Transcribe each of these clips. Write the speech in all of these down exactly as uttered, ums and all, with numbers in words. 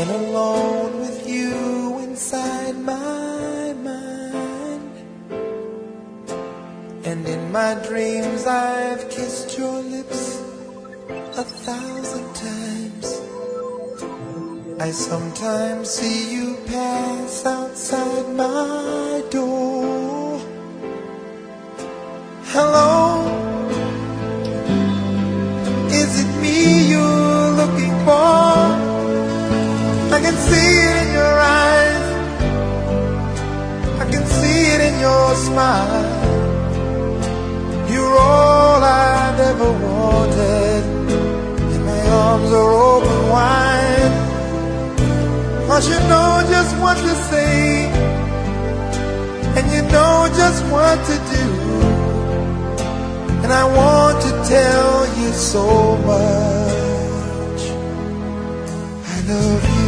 been alone with you inside my mind, and in my dreams I've kissed your lips a thousand times. I sometimes see you pass outside my door. Hello, is it me you're looking for? I can see it in your eyes, I can see it in your smile. You're all I've ever wanted, and my arms are open wide. 'Cause you know just what to say, and you know just what to do, and I want to tell you so much I love you.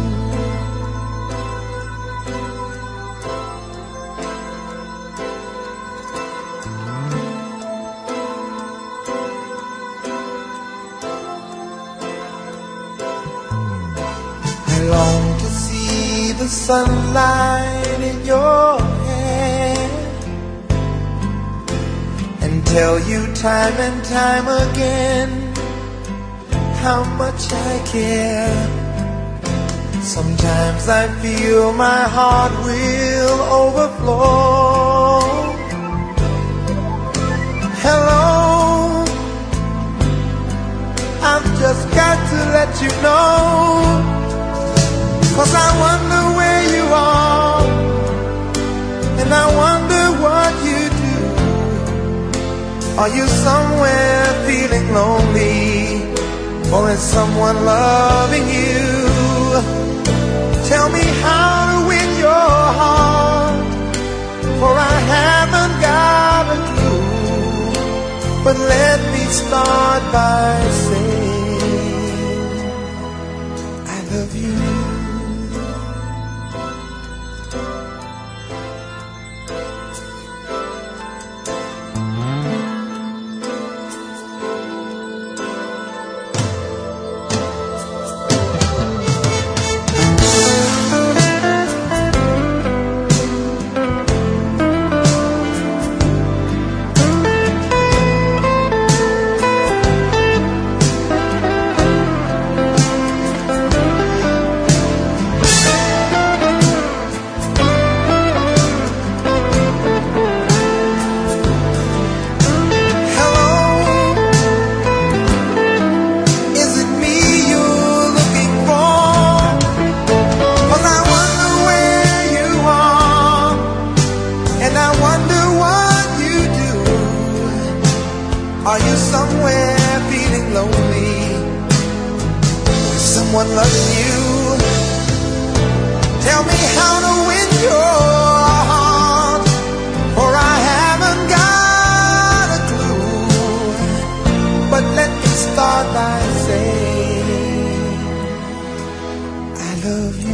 I long to see the sunlight in your hair and tell you time and time again how much I care. Sometimes I feel my heart will overflow. Hello, I've just got to let you know, 'cause I wonder where you are, and I wonder what you do. Are you somewhere feeling lonely, or is someone loving you? Tell me how to win your heart, for I haven't got a clue. But let me start by saying I love you. Are you somewhere feeling lonely? Is someone loving you? Tell me how to win your heart, for I haven't got a clue. But let me start by saying I love you.